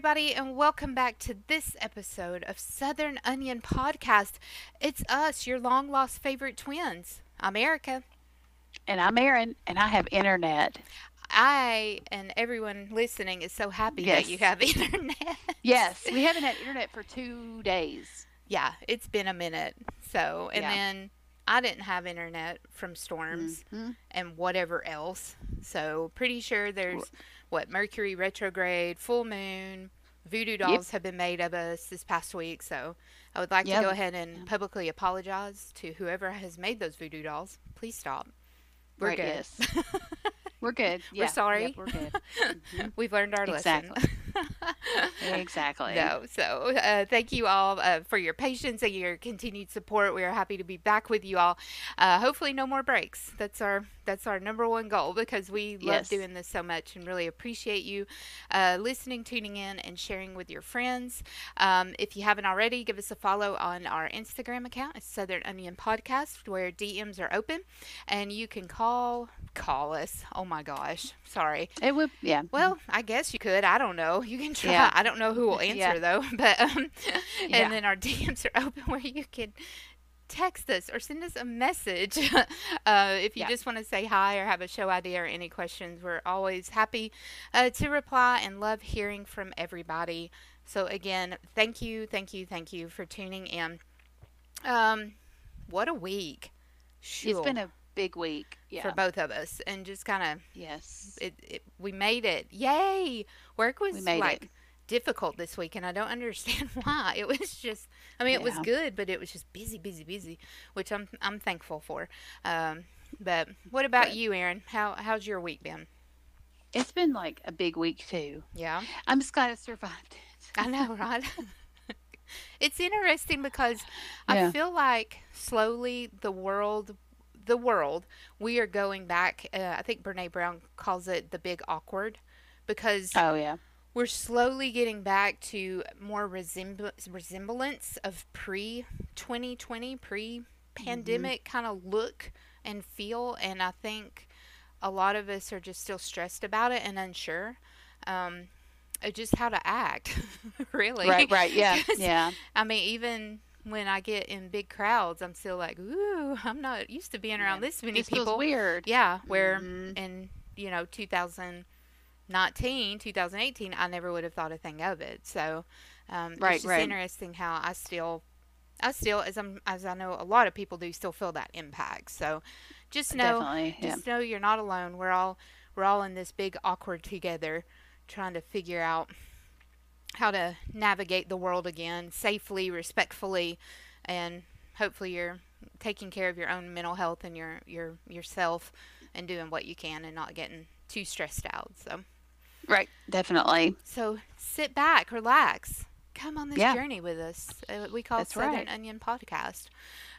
everybody, and welcome back to this episode of Southern Onion Podcast. It's us, your long lost favorite twins. I'm Erica. And I'm Erin, and I have internet. I and everyone listening is so happy that you Yes. have internet. Yes. We haven't had internet for 2 days. Yeah, it's been a minute. So, and Yeah. then I didn't have internet from storms Hmm. and whatever else. So, pretty sure there's what Mercury retrograde, full moon, voodoo Yep. dolls have been made of us this past week. So, I would like to Yeah. go ahead and Yeah. publicly apologize to whoever has made those voodoo dolls. Please stop. We're Right. good. Yes. We're good. We're Yeah. Yep. sorry. We're good. Hmm. We've learned our lesson. Exactly. Exactly. No, so thank you all for your patience and your continued support. We are happy to be back with you all. Hopefully, no more breaks. That's our number one goal because we love Yes. doing this so much and really appreciate you listening, tuning in, and sharing with your friends. If you haven't already, give us a follow on our Instagram account. It's Southern Onion Podcast, where DMs are open, and you can call us. Oh my gosh, sorry. It would. Yeah. Well, I guess you could. I don't know. You can try. Yeah. I don't know who will Yeah. answer though. But and Yeah. then our DMs are open where you can text us or send us a message if you Yeah. just want to say hi or have a show idea or any questions. We're always happy to reply and love hearing from everybody. So again, thank you for tuning in. Um, what a week! It's Sure, been a big week. for Yeah. both of us, and just kind of Yes. we made it. Yay! Work We was made it. like difficult this week, and I don't understand why. It was just, I mean, it was Yeah. good, but it was just busy, busy, busy, which I'm thankful for. Um, but what about Good. you, Aaron? How's your week been? It's been like a big week too. Yeah, I'm just glad I survived I know, right? It's interesting because it. I Yeah. feel like slowly the world, we are going back. I think Brene Brown calls it the big awkward because Oh yeah. we're slowly getting back to more resemblance of pre 2020, pre Hmm. pandemic kind of look and feel. And I think a lot of us are just still stressed about it and unsure um, of just how to act, Right. really. Right. Yeah. 'Cause, Yeah. I mean, even when I get in big crowds, I'm still like, ooh, I'm not used to being Yeah. around this many This feels people. weird. Yeah, where Hmm. in, 2019, 2018, I never would have thought a thing of it. So it's Right. just Right. interesting how I still, as I know a lot of people do, still feel that impact. So just know, Definitely. Yeah. just know you're not alone. We're all in this big awkward together, trying to figure out how to navigate the world again safely, respectfully, and hopefully you're taking care of your own mental health and yourself and doing what you can and not getting too stressed out. Right. Definitely. So sit back, relax, come on this Yeah. journey with us. We call That's Southern right. Onion Podcast,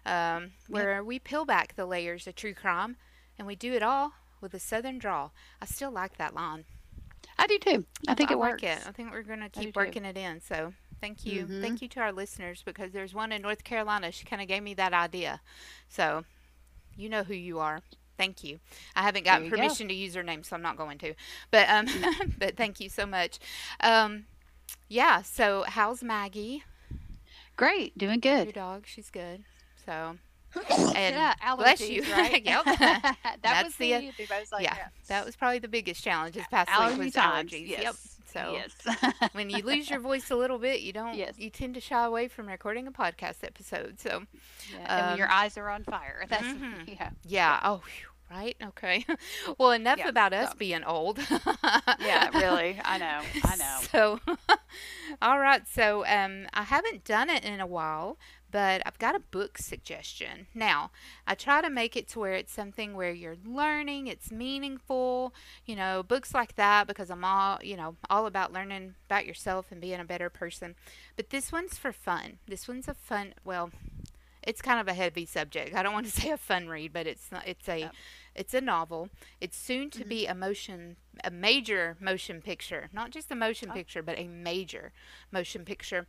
Yep. where we peel back the layers of true crime, and we do it all with a Southern drawl. I still like that line. I do too. I think I it like it. works. I think we're going to I do keep too. working it in. So thank you. Mm-hmm. Thank you to our listeners because there's one in North Carolina. She kind of gave me that idea. So you know who you are. Thank you. I haven't There gotten you go. permission to use her name, so I'm not going to. But No. but thank you so much. Um, yeah. So how's Maggie, Great. Doing your good. dog? She's good. So and Yeah. bless you. Allergies, right? Yep. That was That's the the. I was like, yeah. That yes. was probably the biggest challenge this past week Allergy was times. allergies. Yep. Yes. So Yes. when you lose your voice a little bit, Yes. you tend to shy away from recording a podcast episode. So, Yeah. And when your um, eyes are on fire, that's mhm. yeah. Yeah. Yeah. Oh, phew, right. Okay. Well, enough Yeah. about us So being old. yeah. Really. I know. I know. So, all right. So, I haven't done it in a while, but I've got a book suggestion. Now, I try to make it to where it's something where you're learning, it's meaningful, books like that because I'm all about learning about yourself and being a better person. But this one's for fun. This one's a fun, well, it's kind of a heavy subject. I don't want to say a fun read, but it's not, Yep. it's a novel. It's soon to Hmm. be a major motion picture, not just a motion Oh. picture, but a major motion picture.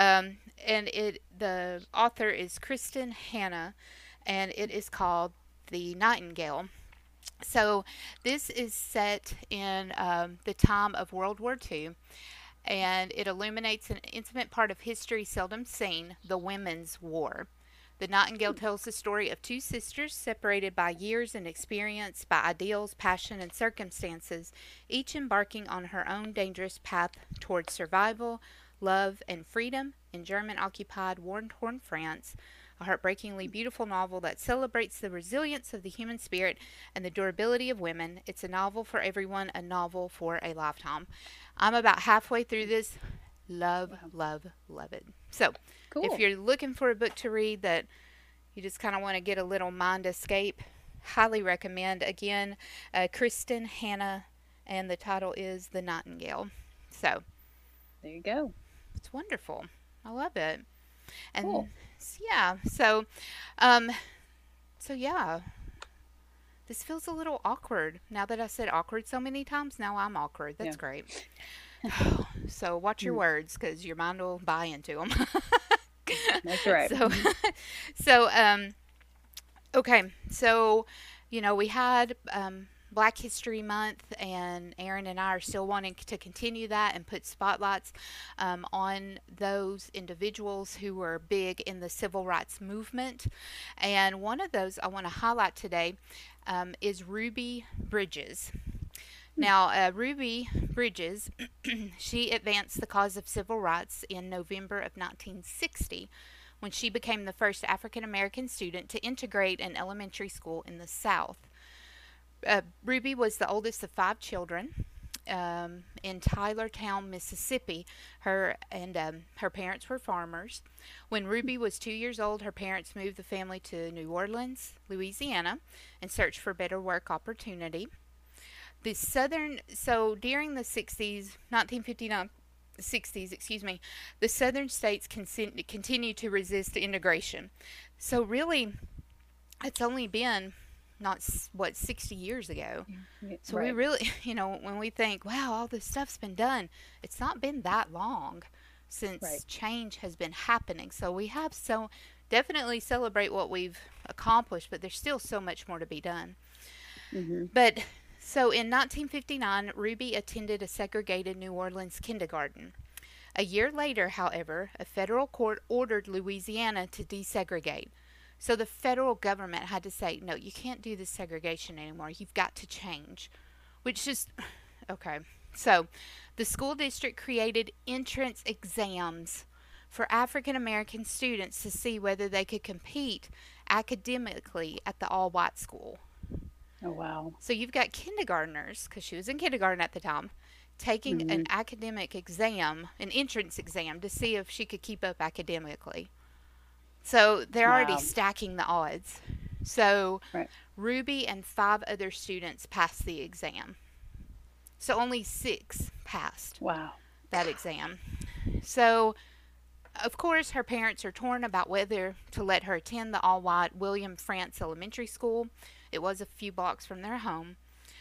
And the author is Kristen Hanna, and it is called The Nightingale. So this is set in the time of World War II, and it illuminates an intimate part of history seldom seen, the Women's War. The Nightingale tells the story of two sisters separated by years and experience, by ideals, passion, and circumstances, each embarking on her own dangerous path towards survival, love, and freedom in German occupied, war torn France. A heartbreakingly beautiful novel that celebrates the resilience of the human spirit and the durability of women. It's a novel for everyone, a novel for a lifetime. I'm about halfway through this. Love, Wow. love, love it. So, if Cool. you're looking for a book to read that you just kind of want to get a little mind escape, highly recommend. Again, Kristen Hanna, and the title is The Nightingale. So, There you go. it's wonderful. I love it. And Cool. yeah, um, so yeah, this feels a little awkward. Now that I said awkward so many times, now I'm awkward. Yeah. That's great. So watch your Mm. words because your mind will buy into them. That's right. so, so okay. So, we had Black History Month, and Aaron and I are still wanting to continue that and put spotlights on those individuals who were big in the civil rights movement. And one of those I want to highlight today is Ruby Bridges. Now, Ruby Bridges, she advanced the cause of civil rights in November of 1960 when she became the first African American student to integrate an elementary school in the South. Ruby was the oldest of five children. In Tylertown, Mississippi, her parents were farmers. When Ruby was 2 years old, her parents moved the family to New Orleans, Louisiana, in search for better work opportunity. So during the 60s, 1959, 60s, excuse me, the southern states continued to resist integration. So really, it's only been not what 60 years ago. So we Right. really, when we think, wow, all this stuff's been done, it's not been that long Right. since change has been happening. So we have so definitely celebrate what we've accomplished, but there's still so much more to be done. Mhm. But so in 1959, Ruby attended a segregated New Orleans kindergarten. A year later, however, a federal court ordered Louisiana to desegregate. So the federal government had to say, no, you can't do this segregation anymore. You've got to change. Which just, okay. So the school district created entrance exams for African American students to see whether they could compete academically at the all white school. Oh wow. So you've got kindergartners, because she was in kindergarten at the time, taking an Mhm. academic exam, an entrance exam, to see if she could keep up academically. So they're already Wow. stacking the odds. So Right. Ruby and five other students passed the exam. So only six passed Wow. that exam. So, of course, her parents are torn about whether to let her attend the all white William France Elementary School. It was a few blocks from their home.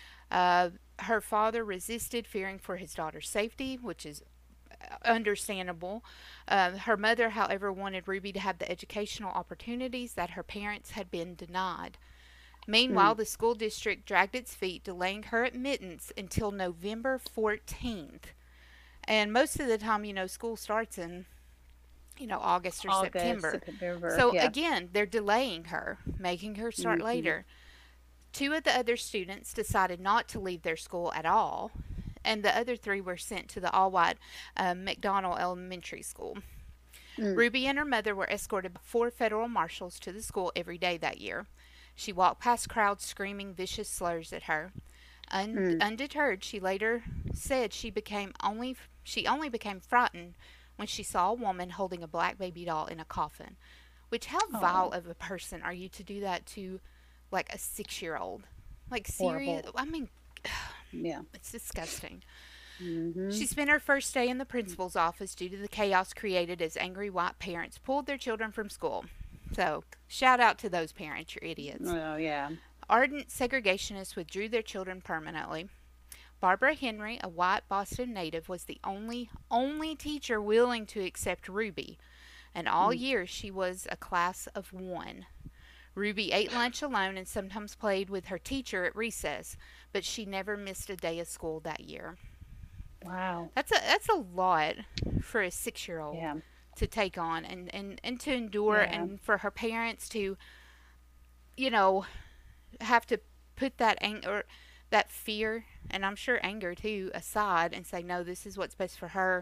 Her father resisted, fearing for his daughter's safety, which is understandable. Her mother, however, wanted Ruby to have the educational opportunities that her parents had been denied. Meanwhile, Mm. the school district dragged its feet, delaying her admittance until November 14th. And most of the time, school starts in, August or August, September. September. So Yeah. again, they're delaying her, making her start Mhm. later. Two of the other students decided not to leave their school at all, and the other three were sent to the all white McDonald Elementary School. Mm. Ruby and her mother were escorted by four federal marshals to the school every day that year. She walked past crowds screaming vicious slurs at her. Mm. Undeterred, she later said she only became frightened when she saw a woman holding a black baby doll in a coffin. Which, how vile Oh, of a person are you to do that to, like, a 6-year old? Like, serious? horrible. I mean, Yeah. it's disgusting. She Mhm. spent her first day in the principal's office due to the chaos created as angry white parents pulled their children from school. So, shout out to those parents, you're idiots. Oh yeah. Ardent segregationists withdrew their children permanently. Barbara Henry, a white Boston native, was the only teacher willing to accept Ruby, and all Mm. year she was a class of one. Ruby ate lunch alone and sometimes played with her teacher at recess, but she never missed a day of school that year. Wow. That's a lot for a 6-year-old Yeah. to take on, and to endure, Yeah. and for her parents to, you know, have to put that anger, that fear, and I'm sure anger too, aside and say, no, this is what's best for her.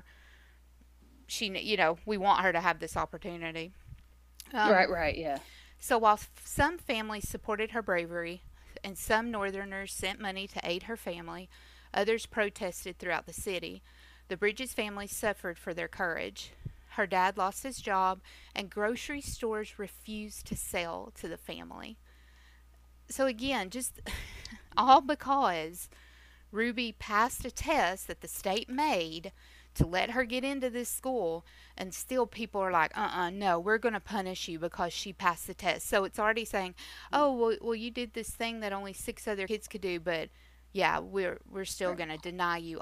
We want her to have this opportunity. Right, Um, right, yeah. so while some families supported her bravery and some Northerners sent money to aid her family, others protested throughout the city. The Bridges family suffered for their courage. Her dad lost his job, and grocery stores refused to sell to the family. So, again, just all because Ruby passed a test that the state made to let her get into this school, and still people are like, no, we're going to punish you because she passed the test. So it's already saying, oh, well, you did this thing that only 6 other kids could do, but yeah, we're still Right. going to deny you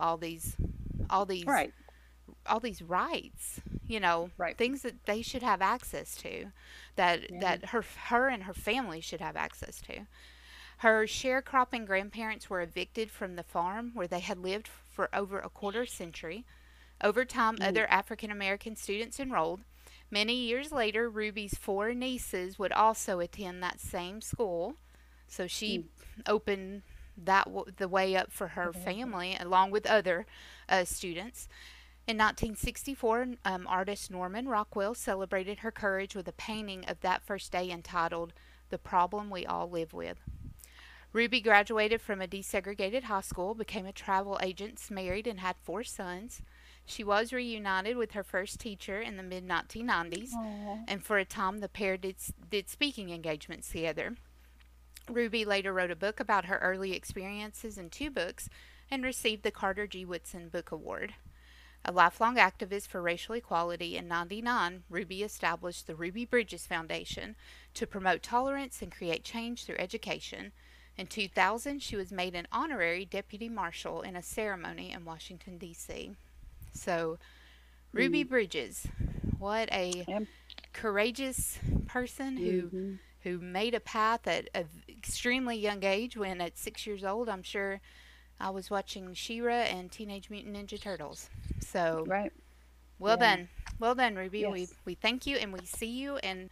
all these Right. all these rights, you know, Right. things that they should have access to, that Yeah. that her and her family should have access to. Her sharecropping grandparents were evicted from the farm where they had lived for over a quarter century. Over time, Mm. other African American students enrolled. Many years later, Ruby's 4 nieces would also attend that same school. So she Mm. opened the way up for her family along with other students. In 1964, artist Norman Rockwell celebrated her courage with a painting of that first day entitled The Problem We All Live With. Ruby graduated from a desegregated high school, became a travel agent, married, and had 4 sons. She was reunited with her first teacher in the mid 1990s, Oh. and for a time the pair did speaking engagements together. Ruby later wrote a book about her early experiences in 2 books and received the Carter G. Woodson Book Award. A lifelong activist for racial equality, in 1999, Ruby established the Ruby Bridges Foundation to promote tolerance and create change through education. In 2000, she was made an honorary deputy marshal in a ceremony in Washington, D.C. So, Ruby Mm. Bridges, what a Yeah. courageous person Mhm. who made a path at an extremely young age. When at 6 years old, I'm sure I was watching She-Ra and Teenage Mutant Ninja Turtles. So, Right. well Yeah. done. Well done, Ruby. Yes. We thank you and we see you. And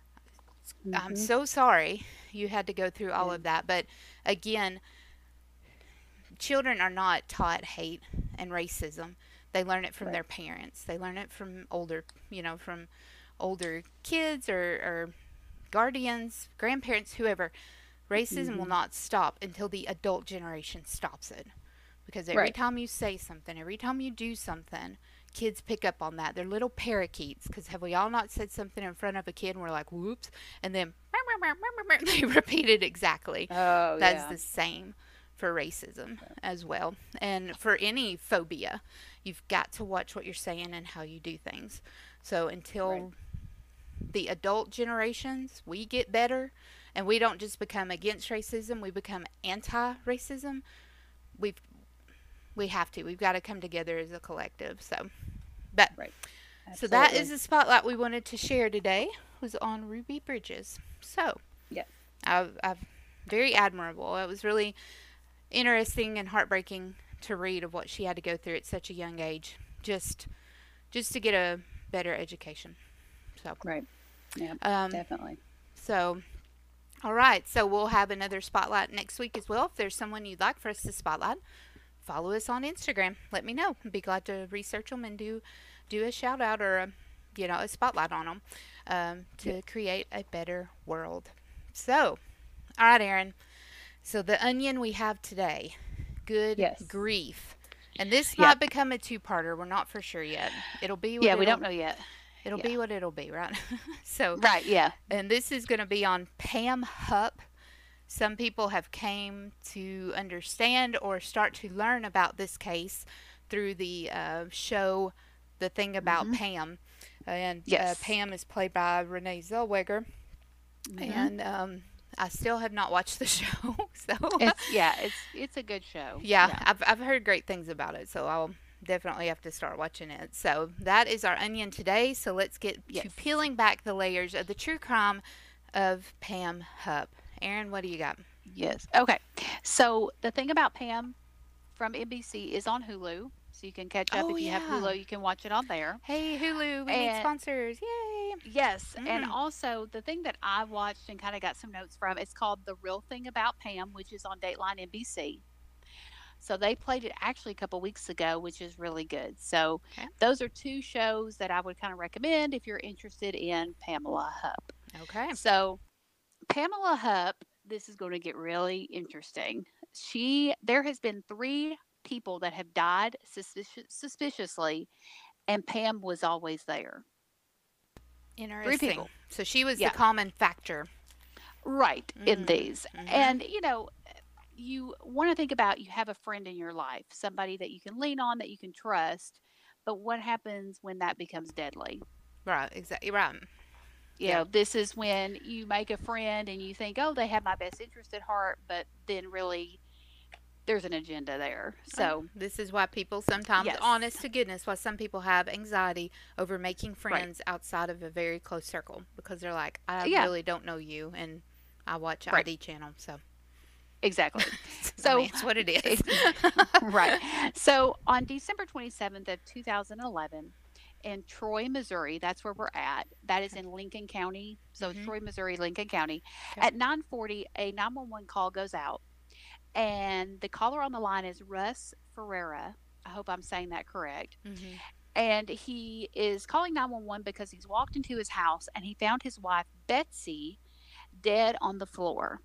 I'm Mhm. so sorry you had to go through all Yeah. of that. But again, children are not taught hate and racism. They learn it from Right. their parents. They learn it from from older kids or guardians, grandparents, whoever. Racism will Mhm. not stop until the adult generation stops it. Because every Right. time you say something, every time you do something, kids pick up on that. They're little parakeets. Because have we all not said something in front of a kid and we're like, whoops, and then they repeat it exactly? Oh, That's yeah. the same for racism as well. And for any phobia, you've got to watch what you're saying and how you do things. So Right. until the adult generations, we get better and we don't just become against racism, we become anti racism. We've we have to. We've got to come together as a collective. But Right. so that is Absolutely. the spotlight we wanted to share today was on Ruby Bridges. So Yes. I've very admirable. It was really interesting and heartbreaking to read of what she had to go through at such a young age, just just to get a better education. So, Right. Yeah. um, Definitely. so all right. So we'll have another spotlight next week as well. If there's someone you'd like for us to spotlight, follow us on Instagram. Let me know. I'd be glad to research them and do a shout out or a spotlight on them Yes. to create a better world. So, all right, Aaron. So the onion we have today, good Yes. grief, and this Yep. might become a two-parter. We're not for sure yet. It'll be what Yeah, we don't know yet. it'll Yeah. be what it'll be, right? So, Right. Yeah. and this is going to be on Pam Hupp. Some people have came to understand or start to learn about this case through the show The Thing About Mhm. Pam. And Yes. Pam is played by Renee Zellweger. Mhm. And I still have not watched the show. So, It's a good show. yeah, Yeah. I've heard great things about it. So I'll definitely have to start watching it. So that is our onion today. So let's get to Yes. peeling back the layers of the true crime of Pam Hupp. Aaron, what do you got? Yes. Okay. So the thing about Pam from NBC is on Hulu. so you can catch up. Oh If you have yeah. Hulu, you can watch it on there. Hey Hulu, we need And sponsors. Yay. yes, and Mhm. also the thing that I watched and kind of got some notes from, it's called The Real Thing About Pam, which is on Dateline NBC. So they played it actually a couple weeks ago, which is really good. So Okay. those are two shows that I would kind of recommend if you're interested in Pamela Hupp. Okay. So Pamela Hupp, this is going to get really interesting. There has been three people that have died suspiciously, and Pam was always there. Three Interesting. people. So she was the Yeah, common factor. right in Mm. these. Mhm. And you want to think about, you have a friend in your life, somebody that you can lean on, that you can trust. But what happens when that becomes deadly? Right. Exactly. Right. Yeah. This is when you make a friend and you think, oh, they have my best interest at heart, but then really there's an agenda there. So, This is why people sometimes, yes, honest to goodness, why some people have anxiety over making right. friends outside of a very close circle because they're like, I Yeah, really don't know you, and I watch right. ID channel, so Exactly. I So, mean, it's what it is. ex- right. So, on December 27th of 2011, in Troy, Missouri, that's where we're at. That is Okay. in Lincoln County. So, Mhm. Troy, Missouri, Lincoln County. Okay. At 9:40, a 911 call goes out, and the caller on the line is Russ Ferreira. I hope I'm saying that correct. Mhm. And he is calling 911 because he's walked into his house and he found his wife Betsy dead on the floor.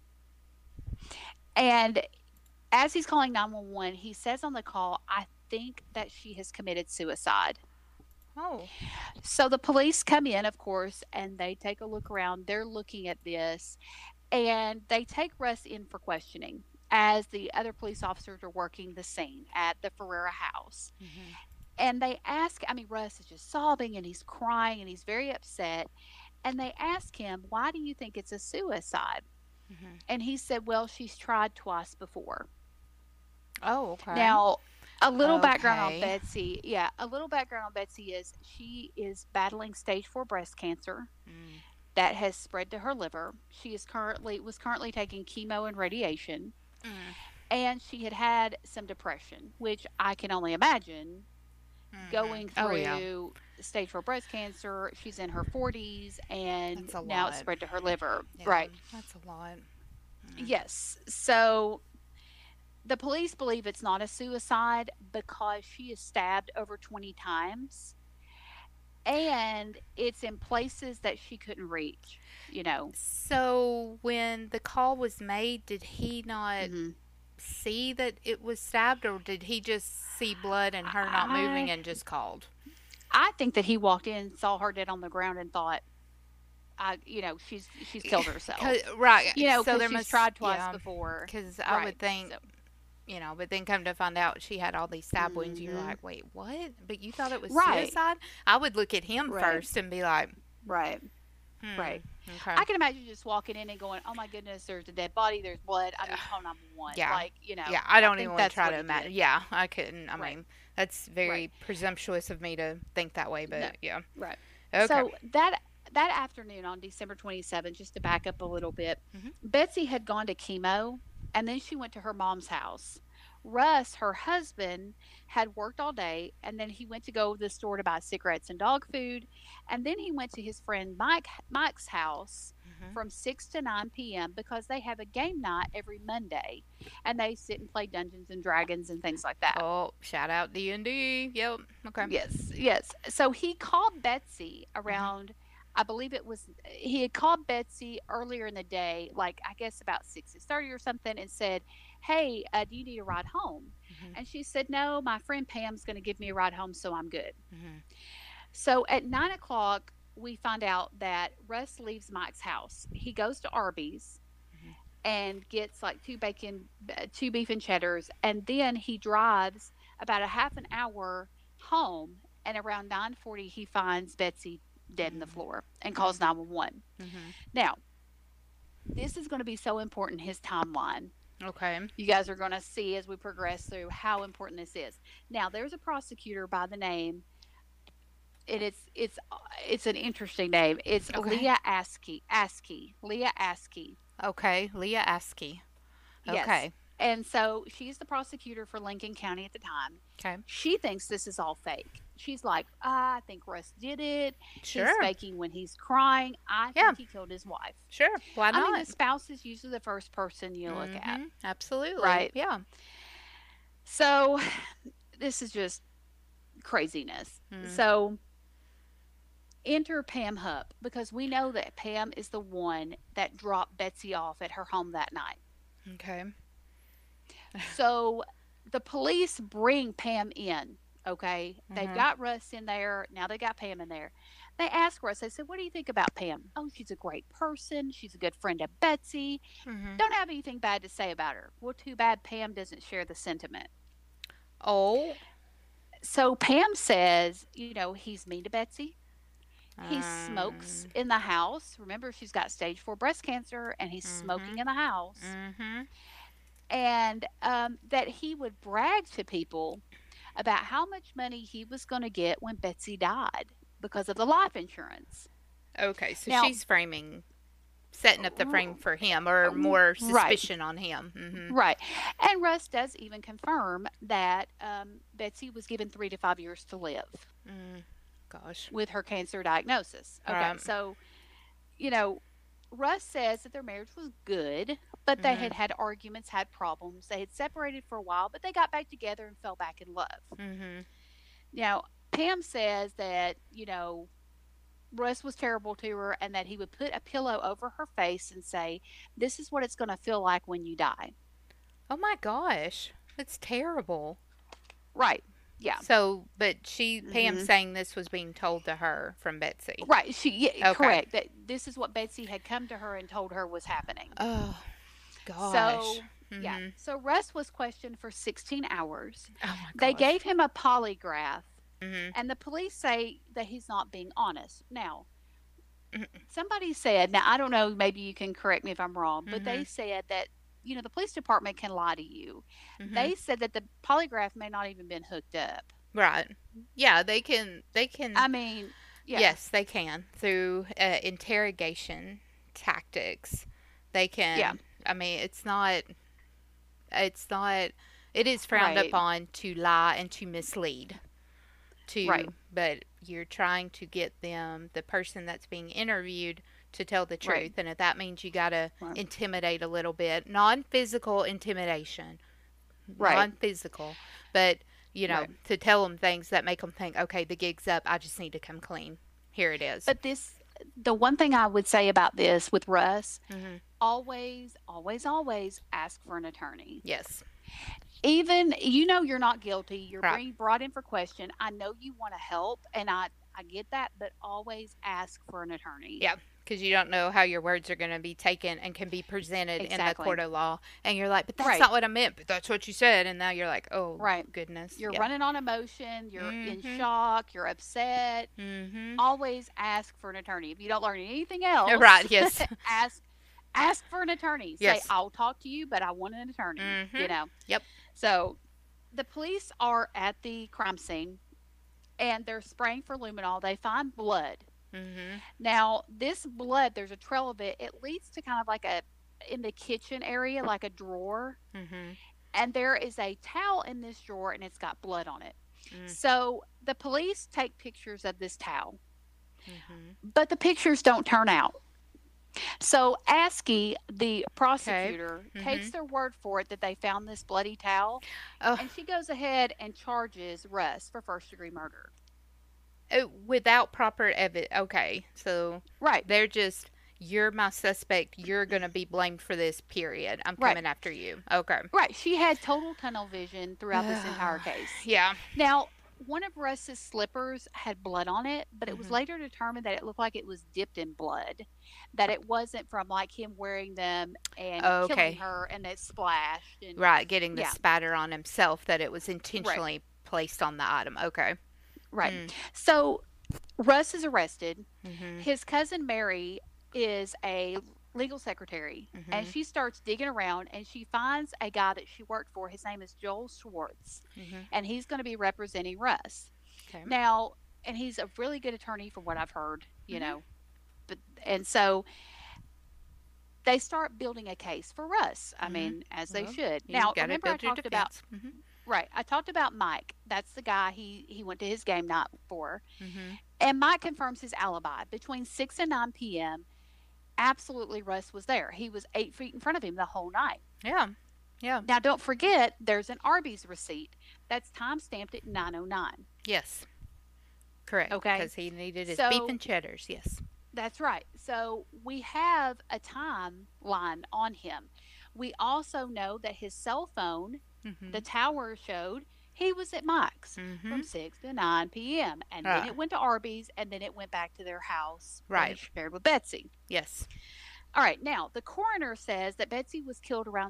And as he's calling 911, he says on the call, I think that she has committed suicide. Oh. So the police come in, of course, and they take a look around. They're looking at this, and they take Russ in for questioning as the other police officers are working the scene at the Ferreira house. Mhm. And they ask, I mean, Russ is just sobbing and he's crying and he's very upset. And they ask him, why do you think it's a suicide? Mhm. And he said, well, she's tried twice before. Oh, okay. Now, a little background on Okay. Betsy. Yeah, a little background on Betsy is she is battling stage 4 breast cancer Mm. that has spread to her liver. She is currently taking chemo and radiation, Mm. and she had had some depression, which I can only imagine Mhm. going Oh yeah. through stage 4 breast cancer. She's in her 40s, and That's a now it's lot. spread to her liver. Yeah, Right. that's a lot. Mm. Yes. So the police believe it's not a suicide because she is stabbed over 20 times, and it's in places that she couldn't reach, you know. So when the call was made, did he not hmm see that it was stabbed, or did he just see blood and her not moving I and just called? I think that he walked in, saw her dead on the ground, and thought, she's killed herself. Right. So Because there she's must, tried twice yeah, before. because I Right. would think, So, but then come to find out she had all these stab wounds. You're hmm like, wait, what? But you thought it was right, suicide? I would look at him right, first and be like, right, hmm, right. okay. I can imagine just walking in and going, "Oh my goodness, there's a dead body, there's blood. I need to call 911." Yeah. Like, Yeah, I I don't even think want to that's try what to he imagine. did. Yeah, I couldn't. I Right, mean, that's right, very presumptuous of me to think that way, no, but yeah. right. Okay. So that afternoon on December 27th, just to back up a little bit, Hmm. Betsy had gone to chemo, and then she went to her mom's house. Russ, her husband, had worked all day, and then he went to go to the store to buy cigarettes and dog food, and then he went to his friend Mike's house Hmm. from 6 to 9 p.m. because they have a game night every Monday, and they sit and play Dungeons and Dragons and things like that. Oh, shout out D&D. Yep. Okay. Yes, yes. So he called Betsy Hmm. around, I believe he had called Betsy earlier in the day, like I guess about 6:30 or something, and said, "Hey, do you need a ride home?" Hmm. And she said, "No, my friend Pam's going to give me a ride home, so I'm good." Hmm. So at 9 o'clock, we find out that Russ leaves Mike's house. He goes to Arby's Hmm. and gets like two beef and cheddars, and then he drives about a half an hour home. And around 9:40, he finds Betsy dead in the floor and calls 911. Hmm. Now, this is going to be so important, his timeline. Okay. You guys are going to see as we progress through how important this is. Now, there's a prosecutor by the name, and it's an interesting name. It's Okay. Leah Askey. Leah Askey. Okay. Leah Askey. Yes. Okay. And so she's the prosecutor for Lincoln County at the time. Okay. She thinks this is all fake. She's like, I think Russ did it. He's Sure. faking when he's crying. I Yeah. think he killed his wife. Sure. Why I mean, the not? spouse is usually the first person you look at, Absolutely. right? Yeah. So this is just craziness. Mm. So enter Pam Hupp because we know that Pam is the one that dropped Betsy off at her home that night. Okay. So the police bring Pam in. Okay. They've Mhm. got Russ in there. Now they got Pam in there. They ask Russ, they said, what do you think about Pam? Oh, she's a great person. She's a good friend of Betsy. Mhm. Don't have anything bad to say about her. Well, too bad Pam doesn't share the sentiment. Oh. So Pam says, he's mean to Betsy. He smokes Um. in the house. Remember, she's got stage 4 breast cancer and he's smoking Mhm. in the house. Mhm. And that he would brag to people about how much money he was going to get when Betsy died because of the life insurance. Okay, so Now, she's setting up the frame for him, or more right, suspicion on him. Mhm. right. And Russ does even confirm that Betsy was given 3 to 5 years to live Mm. Gosh. with her cancer diagnosis. Okay, Right. so, you know, Russ says that their marriage was good, but they had Mhm. had arguments, had problems. They had separated for a while, but they got back together and fell back in love. Mhm. Now, Pam says that, Russ was terrible to her and that he would put a pillow over her face and say, this is what it's going to feel like when you die. Oh my gosh. That's terrible. Right. Yeah. So, but Pam Hmm. saying this was being told to her from Betsy. Right. Okay. Correct. That this is what Betsy had come to her and told her was happening. Oh gosh. So, yeah. Mhm. So Russ was questioned for 16 hours. Oh my They gosh. gave him a polygraph, Mhm. and the police say that he's not being honest. Now, Mhm. somebody said, now I don't know, maybe you can correct me if I'm wrong, but they Mhm. said that the police department can lie to you. Mhm. They said that the polygraph may not even been hooked up. Right. Yeah, they can. They can. I mean, yeah, Yes, they can through interrogation tactics. They yeah, can. I mean, it's not. It's not. It is frowned right, upon to lie and to mislead. right, But you're trying to get the person that's being interviewed, to tell the right, truth, and if that means you gotta right, intimidate a little bit, non-physical intimidation, right, non-physical, but right. to tell them things that make them think, okay, the gig's up. I just need to come clean. Here it is. But the one thing I would say about this with Russ, Mhm. always, always, always ask for an attorney. Yes. Even you're not guilty, you're Right. being brought in for question. I know you want to help, and I get that, but always ask for an attorney. Yeah, because you don't know how your words are going to be taken and can be presented in the Exactly. court of law. And you're like, but that's Right. not what I meant, but that's what you said. And now you're like, oh, Right. goodness. You're Yeah. running on emotion, you're in Mm-hmm. shock, you're upset. Mm-hmm. Always ask for an attorney. If you don't learn anything else, Right. Yes. ask ask for an attorney. Say, Yes. I'll talk to you, but I want an attorney, Mm-hmm. Yep. So the police are at the crime scene and they're spraying for luminol. They find blood. Mm-hmm. Now, this blood, there's a trail of it. It leads to kind of like in the kitchen area, like a drawer. Mm-hmm. And there is a towel in this drawer and it's got blood on it. Mm-hmm. So the police take pictures of this towel, Mm-hmm. but the pictures don't turn out. So Askey, the Okay. prosecutor, Mm-hmm. takes their word for it that they found this bloody towel, Oh, and she goes ahead and charges Russ for first-degree murder. without proper evidence. Okay. So Right, they're just, you're my suspect. You're going to be blamed for this, period. I'm right, coming after you. Okay. right. She had total tunnel vision throughout this entire case. Yeah. Now, one of Russ's slippers had blood on it, but it was Mm-hmm. later determined that it looked like it was dipped in blood, that it wasn't from like him wearing them and Oh, killing okay. her and it splashed and Right. Getting the yeah, spatter on himself, that it was right, intentionally placed on the item. Okay. right. Mm. So Russ is arrested. Mm-hmm. His cousin Mary is a legal secretary and Mm-hmm. she starts digging around and she finds a guy that she worked for. His name is Joel Schwartz Mm-hmm. and he's going to be representing Russ. Okay. Now, and he's a really good attorney from what I've heard, Mm-hmm. but and so they start building a case for Russ. I Mhm. mean, as they Well, should. you Now, got to remember I build your talked about defense. Mhm. right. I talked about Mike. That's the guy he went to his game night for. Mhm. And Mike confirms his alibi. Between 6 and 9 p.m., absolutely Russ was there. He was 8 feet in front of him the whole night. Yeah. Yeah. Now, don't forget, there's an Arby's receipt that's time stamped at 9:09. Yes. Correct. Okay. Because he needed his beef So and cheddars. Yes. that's right. So we have a timeline on him. We also know that his cell phone, the Mhm. tower showed he was at Mike's from Mhm. 6 to 9 p.m. And then Ah. it went to Arby's and then it went back to their house that he Right. shared with Betsy. Yes. All right, now the coroner says that Betsy was killed around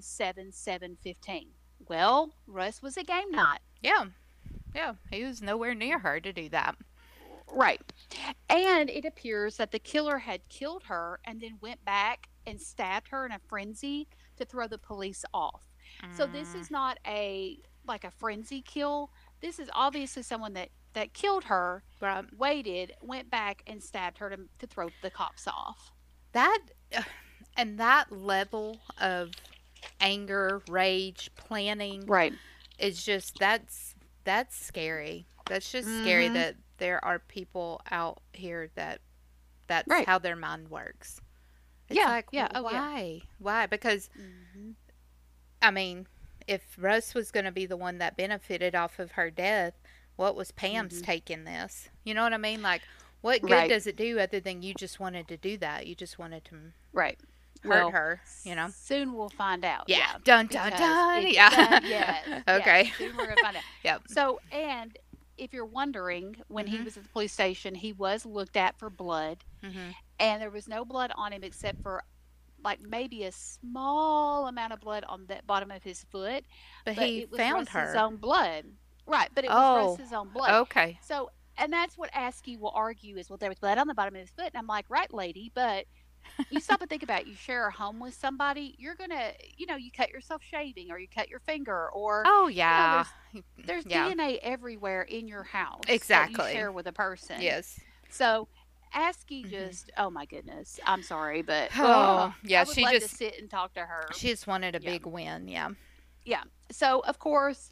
7:15. Well, Russ was at game night. Yeah. Yeah. He was nowhere near her to do that. Right. And it appears that the killer had killed her and then went back and stabbed her in a frenzy to throw the police off. So this Mm, is not a like a frenzy kill. This is obviously someone that killed her, right. waited, went back and stabbed her to throw the cops off. That and that level of anger, rage, planning Right. is just that's scary. That's just scary Mhm. that there are people out here that that's Right. how their mind works. It's Yeah. like Yeah. Oh yeah. why? Why? Because Mhm. I mean, if Russ was going to be the one that benefited off of her death, what was Pam's Mhm. take in this? You know what I mean? Like, what good Right. does it do other than you just wanted to do that? You just wanted to Right. hurt Well, her, you know? soon we'll find out. Yeah. Yeah. Dun dun Because dun. it Yeah. yes, yes, Okay. soon we're gonna find out. Yep. So, and if you're wondering, when he Mhm. was at the police station, he was looked at for blood, Mhm. and there was no blood on him except for like maybe a small amount of blood on the bottom of his foot, But but he it was found Russ's her. own blood. Right, but it was Oh. Russ's own blood. Okay. So, and that's what Askey will argue is, well, there was blood on the bottom of his foot. And I'm like, right, lady, but you stop and think about it. You share a home with somebody, you're gonna, you cut yourself shaving or you cut your finger or, Oh you know, yeah. there's Yeah. DNA everywhere in your house that you Exactly. share with a person. Yes. So Askey Mhm. just, oh my goodness, I'm sorry, but Oh, I yeah, would she love to just sit and talk to her. she just wanted a Yeah, big win, yeah. yeah. So of course,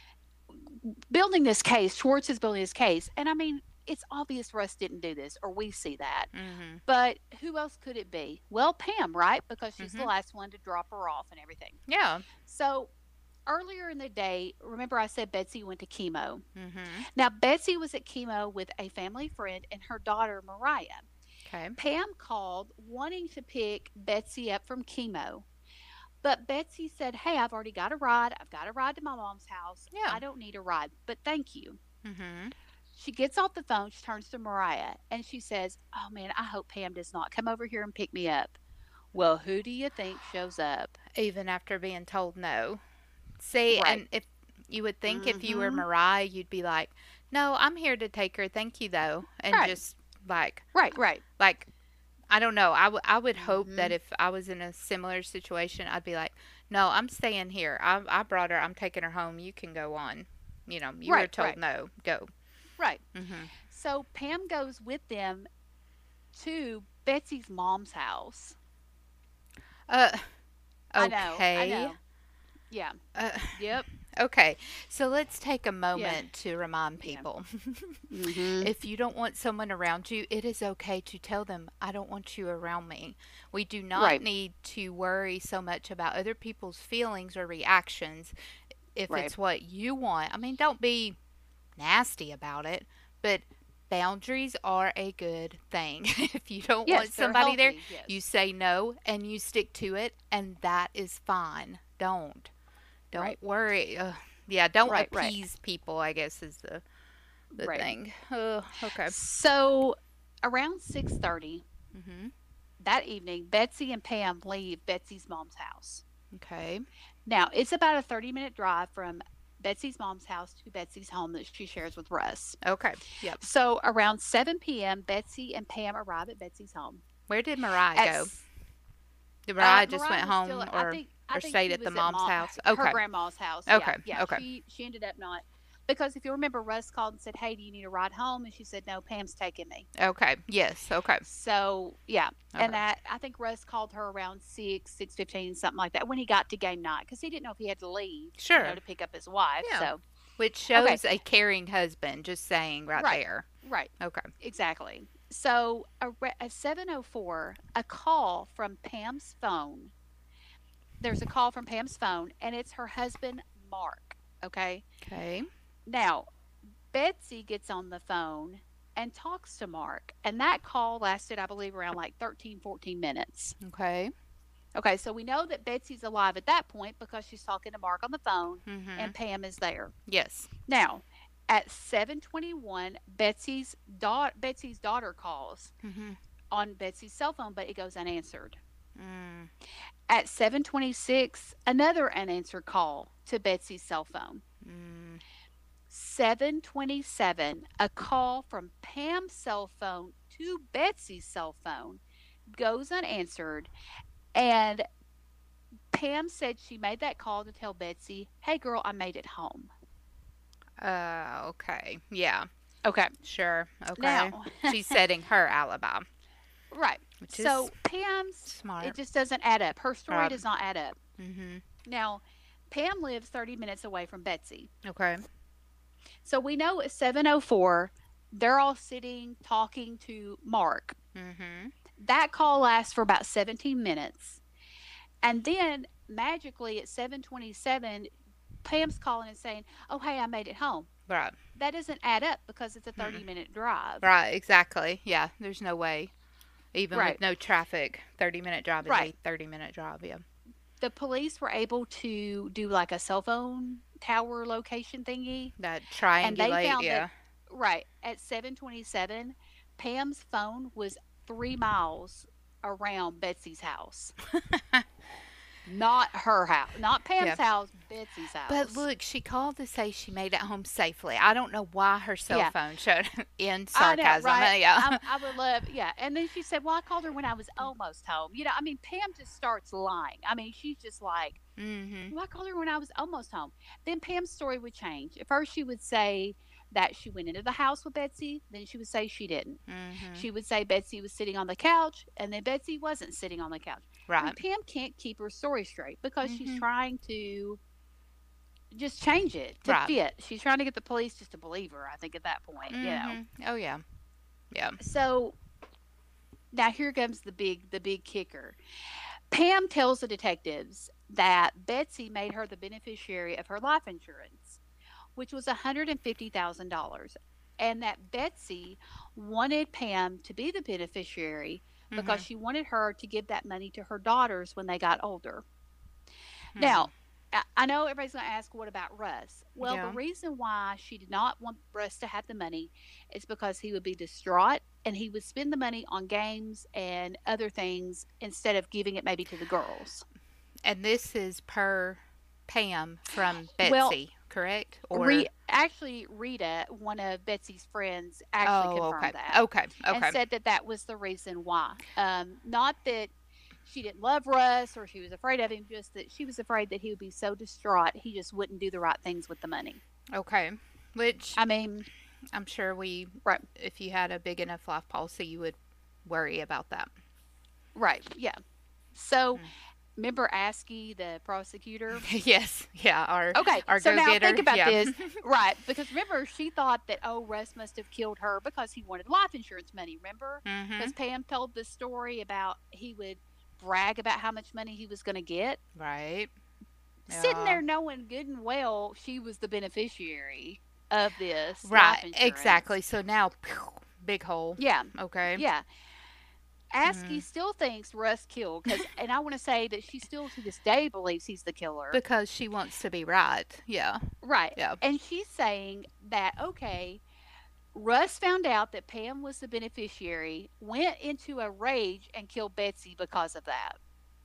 building this case, Schwartz is building this case, and I mean, it's obvious Russ didn't do this, or we see that. Mhm. But who else could it be? Well, Pam, right? Because she's the Mhm. last one to drop her off and everything. Yeah. So earlier in the day, remember I said Betsy went to chemo. Mhm. Now, Betsy was at chemo with a family friend and her daughter, Mariah. Okay. Pam called wanting to pick Betsy up from chemo. But Betsy said, hey, I've already got a ride. I've got a ride to my mom's house. Yeah. I don't need a ride, but thank you. Mhm. She gets off the phone. She turns to Mariah and she says, oh man, I hope Pam does not come over here and pick me up. Well, who do you think shows up? Even after being told no. See, Right. and if you would think if you were Mm-hmm. Mariah, you'd be like, "No, I'm here to take her. Thank you though." And Right. just like Right. like I don't know. I would hope Mm-hmm. that if I was in a similar situation, I'd be like, "No, I'm staying here. I brought her. I'm taking her home. You can go on." You know, you were Right. told no. Go. Right. Mhm. So Pam goes with them to Betsy's mom's house. Uh I know. okay. Yeah. Uh, Yep. okay. So let's take a Yeah. moment to remind Yeah. people. Mm-hmm. If you don't want someone around you, it is okay to tell them, I don't want you around me. We do not Right. need to worry so much about other people's feelings or reactions if Right. it's what you want. I mean, don't be nasty about it, but boundaries are a good thing. If you don't Yes, want they're somebody there, healthy. Yes. you say no and you stick to it, and that is fine. Don't Right. worry. Yeah, don't Right. Right. appease people, I guess is the Right. thing. Okay. So around 6:30 Mhm. that evening, Betsy and Pam leave Betsy's mom's house. Okay. Now, it's about a 30-minute drive from Betsy's mom's house to Betsy's home that she shares with Russ. Okay. Yep. So around 7 p.m., Betsy and Pam arrive at Betsy's home. Where did Mariah At go? s- Did Mariah just Mariah went was home still, or I think stayed she at the was at mom's house? her Okay. grandma's house. Okay. Yeah. Okay. She ended up not because if you remember, Russ called and said, "Hey, do you need a ride home?" And she said, "No, Pam's taking me." Okay. Yes. Okay. So yeah, and Okay. that I think Russ called her around 6:15, something like that, when he got to game night because he didn't know if he had to leave, Sure. to pick up his wife. Yeah. So Which okay, shows a caring husband, just saying right right, there. right, Okay. exactly. So at 7:04, a call from Pam's phone. There's a call from Pam's phone, and it's her husband Mark. Okay, Okay. now Betsy gets on the phone and talks to Mark, and that call lasted, I believe, around like 13, 14 minutes. Okay. Okay, so we know that Betsy's alive at that point because she's talking to Mark on the phone Mm-hmm. and Pam is there. Yes. Now, at 7:21, Betsy's daughter calls Mm-hmm. on Betsy's cell phone, but it goes unanswered. Mm. At 7:26, another unanswered call to Betsy's cell phone. Mm. 7:27, a call from Pam's cell phone to Betsy's cell phone goes unanswered, and Pam said she made that call to tell Betsy, "Hey girl, I made it home." Okay. Yeah. Okay. Sure. Okay. Now, She's setting her alibi, right. which is So Pam's, it smart. just doesn't add up. Her story Right. does not add up. Mm-hmm. Now, Pam lives 30 minutes away from Betsy. Okay. So we know at 7:04, they're all sitting talking to Mark. Mm-hmm. That call lasts for about 17 minutes. And then magically at 7:27, Pam's calling and saying, "Oh, hey, I made it home." Right. That doesn't add up because it's a Mm. 30-minute drive. Right. Exactly. Yeah. There's no way. Even with Right. no traffic, 30-minute drive is a Right. 30-minute drive. Yeah. The police were able to do like a cell phone tower location thingy, That and they triangulate. found that Yeah. right at 7:27, Pam's phone was 3 miles around Betsy's house. Not her house, not Yeah. Pam's house, Betsy's But house. look, she called to say she made it home safely. I don't know why her cell Yeah, phone showed in I know, sarcasm. right? Yeah. I would love, yeah. And then she said, "Well, I called her when I was almost home." I mean, Pam just starts lying. I mean, she's just like, Mm-hmm. "Well, I called her when I was almost home." Then Pam's story would change. At first, she would say that she went into the house with Betsy. Then she would say she didn't. Mm-hmm. She would say Betsy was sitting on the couch, and then Betsy wasn't sitting on the couch. And Right. Pam can't keep her story straight because she's Mm-hmm. trying to just change it to Right. fit. She's trying to get the police just to believe her, I think, at that point. Mm-hmm. Oh yeah. Yeah. So now here comes the big kicker. Pam tells the detectives that Betsy made her the beneficiary of her life insurance, which was $150,000, and that Betsy wanted Pam to be the beneficiary Mm-hmm. because she wanted her to give that money to her daughters when they got older. Hmm. Now, I know everybody's going to ask, what about Russ? Well, the Yeah. reason why she did not want Russ to have the money is because he would be distraught and he would spend the money on games and other things instead of giving it maybe to the girls. And this is per Pam from Well, Betsy, correct? Or actually, Rita, one of Betsy's friends, actually oh, okay. confirmed that Okay. and Okay. said that that was the reason why. Not that she didn't love Russ or she was afraid of him, just that she was afraid that he would be so distraught he just wouldn't do the right things with the money. Okay. Which I mean, I'm sure right, if you had a big enough life policy, you would worry about that. right, yeah. So Mm. remember Askey, the prosecutor? Yes. Yeah. Okay, Our so go now getter. think about Yeah. this, right? Because remember, she thought that, oh, Russ must have killed her because he wanted life insurance money. Remember? Mm-hmm. Because Pam told the story about he would brag about how much money he was going to get, Right. sitting Yeah. there knowing good and well she was the beneficiary of this life Right. insurance. Exactly. So now, phew, big hole. Yeah, Okay. yeah. Askey Mm. still thinks Russ killed because, and I want to say that she still to this day believes he's the killer. Because she wants to be right. Yeah. Right. Yeah. And she's saying that, okay, Russ found out that Pam was the beneficiary, went into a rage, and killed Betsy because of that.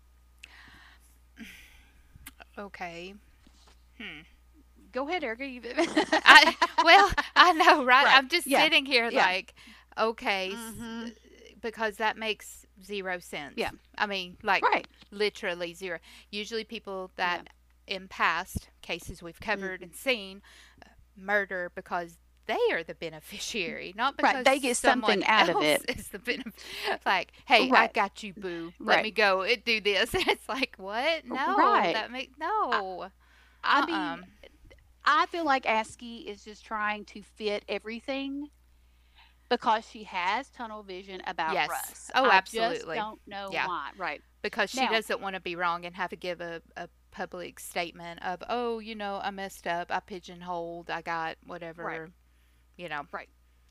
Okay. Hmm. Go ahead, Erica. I well, I know, right? Right. I'm just Yeah. sitting here Yeah. like, okay, Mm-hmm. because that makes zero sense. Yeah. I mean, like Right. literally zero. Usually, people Yeah. that in past cases we've covered Mm-hmm. and seen, murder because they are the beneficiary, not Right. because They get someone something out of else it. is the like, hey, I Right. got you, boo. Let Right. me go and do this. And it's like, what? No, Right. that make I, no. I Uh-uh. mean, I feel like Askey is just trying to fit everything because she has tunnel vision about Yes. Russ. Oh, I just absolutely. don't know Yeah. why. Right. Because she Now, doesn't want to be wrong and have to give a public statement of, oh, I messed up. I pigeonholed. I got right. whatever, you know. Right.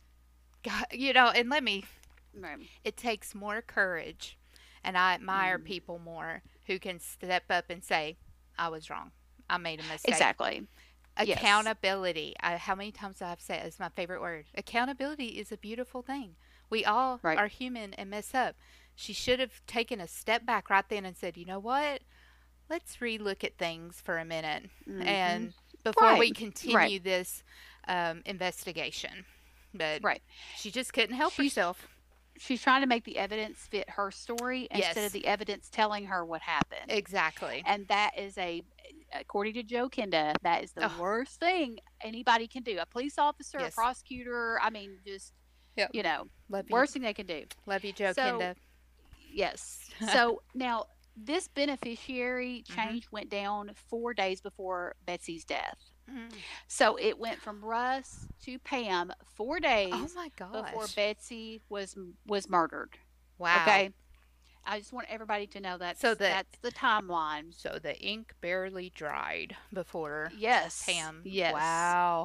And Right. it takes more courage. And I admire Mm, people more who can step up and say, I was wrong. I made a mistake. exactly. Yes. Accountability. How many times I've said it's my favorite word. Accountability is a beautiful thing. We all Right. are human and mess up. She should have taken a step back right then and said, you know what? Let's relook at things for a minute Hmm. and before Right. we Right. continue this investigation. But Right. she just couldn't help She's herself. she's trying to make the evidence fit her story instead of Yes, the evidence telling her what happened. exactly. And that is according to Joe Kenda, that is the Oh, worst thing anybody can do. A police officer, a yes. prosecutor, I mean, just, Yep. you know, Love you. worst thing they can do. Love you, Joe So, Kenda. yes. So now this beneficiary Mhm. change went down 4 days before Betsy's death. Mm. So it went from Russ to Pam four Oh days my before gosh. Betsy was murdered. Wow. Okay, I just want everybody to know So the that's the timeline. so the ink barely dried before Yes, Pam. yes, Wow.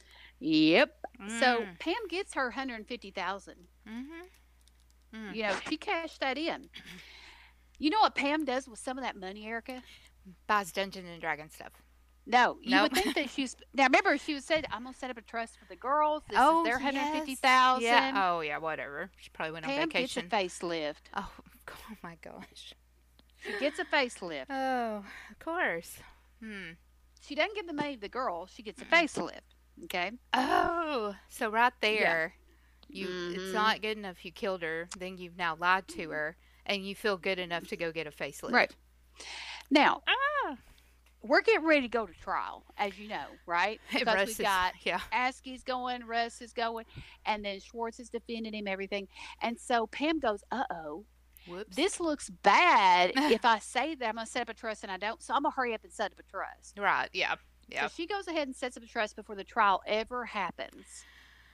yep. So Mm. Pam gets her 150,000. Mhm. Mm. She cashed that in. You know what Pam does with some of that money, Erica? Buys Dungeons and Dragons stuff. No, you Nope. would think that she's now. Remember, she was said, "I'm gonna set up a trust for the girls. This is Oh their hundred fifty yes. Yeah. thousand." Oh yeah. Whatever. She probably went on Pam gets a vacation. facelift. Oh. Oh my gosh. She gets a facelift. Oh, of course. Hmm. She doesn't give the money to the girl. She gets a facelift. Okay. Oh, so right Yeah. there, it's Mm-hmm. not good enough you killed her, then you've now lied to her, and you feel good enough to go get a Right. facelift. Now Ah, we're getting ready to go to trial, as you know, right? Because we've Russ is, got yeah. Askey's going, Russ is going, and then Schwartz is defending him, everything. And so Pam goes, "Uh-oh, Whoops. this looks bad if I say that I'm going to set up a trust and I don't. So I'm going to hurry up and set up a trust." Right, yeah, So yeah. she goes ahead and sets up a trust before the trial ever happens.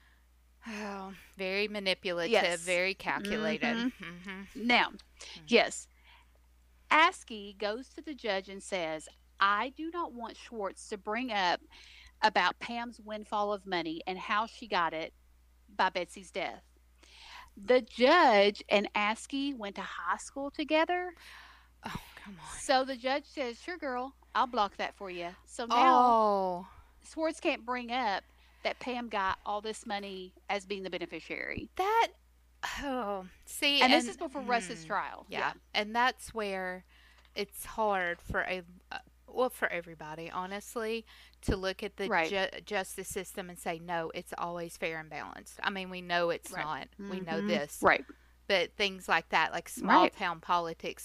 Oh, very manipulative, Yes. very calculated. Hmm. Mm-hmm. Now, yes, Askey goes to the judge and says, "I do not want Schwartz to bring up about Pam's windfall of money and how she got it by Betsy's death." The judge and Askey went to high school together. Oh, come on. So the judge says, "Sure, girl, I'll block that for you." So now Oh, Schwartz can't bring up that Pam got all this money as being the beneficiary. that. Oh, see, And this and is before Russ's trial. yeah, Yeah. and that's where it's hard for well, for everybody, honestly, to look at the Right. justice system and say no, it's always fair and balanced. I mean, we know it's Right. not. We know Hmm. this, Right. but things like that, like small Right. town politics,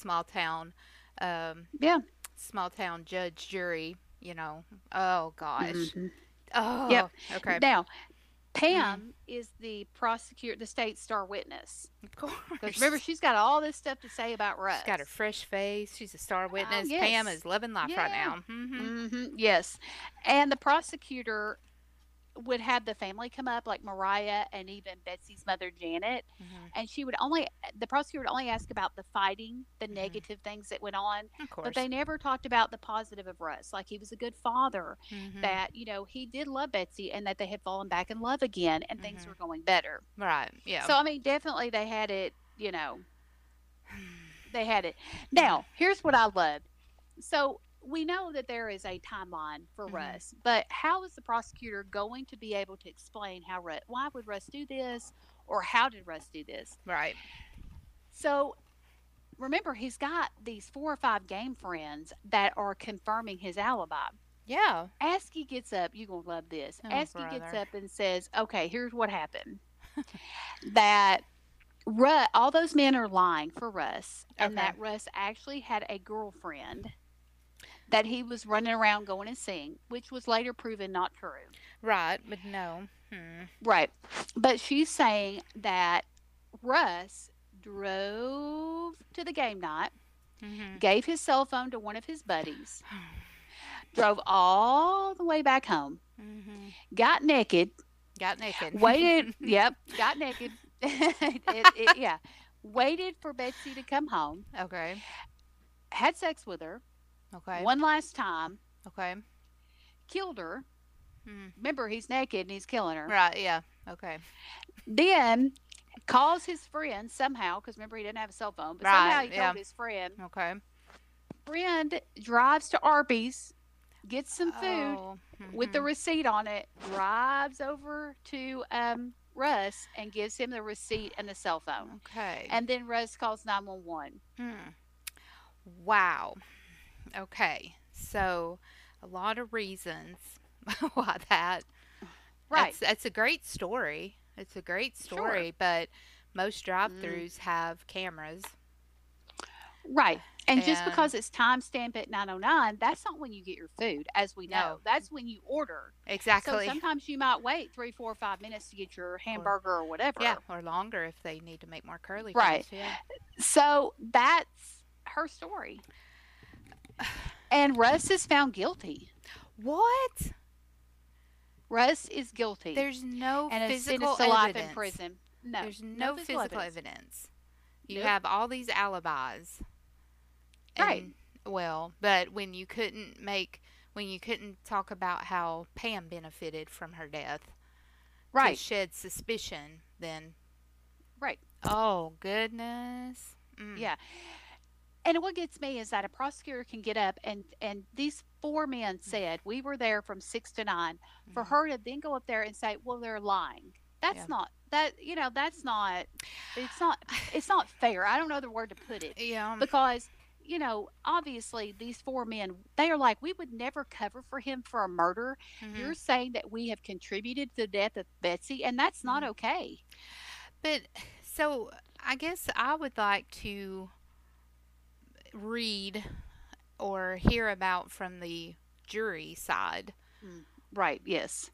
um, Yeah. small town judge, jury. Oh gosh. Hmm. Oh, Yep. okay. Now, Mm, Pam is the prosecutor, the state's star witness. of Because remember, course. she's got all this stuff to say about She's got her Russ. fresh face. She's a star witness. Pam Yes. is loving life right Yeah. now. Mm-hmm. Yes. And the prosecutor would have the family come up, like Mariah and even Betsy's mother, Janet. Mm-hmm. And the prosecutor would only ask about the fighting, the Mm-hmm. negative things that went on, Of but course. they never talked about the positive of Russ. Like he was a good father, Mm-hmm. that, he did love Betsy and that they had fallen back in love again and things Mm-hmm. were going better. Right. Yeah. So, I mean, definitely they had it, they had it. Mm-hmm. Now, here's what I loved. So, we know that there is a timeline for Mm-hmm. Russ, but how is the prosecutor going to be able to explain why would Russ do this, or how did Russ do this? Right. So, remember, he's got these 4 or 5 game friends that are confirming his alibi. Yeah. Askey gets up, you're going to love this. Oh, Askey gets brother. up and says, "Okay, here's what happened. That all those men are lying for Russ, and Okay. that Russ actually had a girlfriend that he was running around going and seeing, which was later proven not true. Right, but no. Hmm. Right. But she's saying that Russ drove to the game night, Mhm. gave his cell phone to one of his buddies, drove all the way back home, Mhm. got naked, Got naked. waited, yep, got naked. Yeah. Waited for Betsy to come home, Okay. had sex with her Okay. one last time, Okay. killed her. Mm. Remember, he's naked and he's killing her. Right. Yeah. Okay. Then calls his friend somehow, because remember, he didn't have a cell phone, but somehow Right. he Yeah. told his friend. Okay. Friend drives to Arby's, gets some food Oh. with the Mhm. receipt on it, drives over to Russ and gives him the receipt and the cell phone. Okay. And then Russ calls 911. Hmm. Wow. Okay. So, a lot of reasons why that. Right. That's a great story. It's a great Sure. story, but most Mm, drive-throughs have cameras, right. And just and because it's timestamped at 9:09, that's not when you get your food, as we know. no, That's when you order. So exactly. sometimes you might wait 3, 4, 5 minutes to get your Or hamburger or yeah, whatever. or longer if they need to make more curly Right. fries. Yeah. So that's her story. And Russ is found guilty. What? Russ is guilty There's no and is physical sentenced to life in evidence. prison. No, There's no no physical physical evidence. evidence. You Nope. have all these alibis, Right. and well, but when you couldn't talk about how Pam benefited from her death to Right. shed suspicion, then Right. oh goodness. Mm. Yeah. And what gets me is that a prosecutor can get up and these four men said we were there from 6 to 9. For Mhm. her to then go up there and say, well, they're lying. Yeah. That's not that that's not it's not fair. I don't know the word to put it Yeah. because obviously these four men, they are like, we would never cover for him for a murder. Mhm. You're saying that we have contributed to the death of Betsy, and that's not Mhm. okay. But so I guess I would like to read or hear about from the jury side. Mm, right, yes.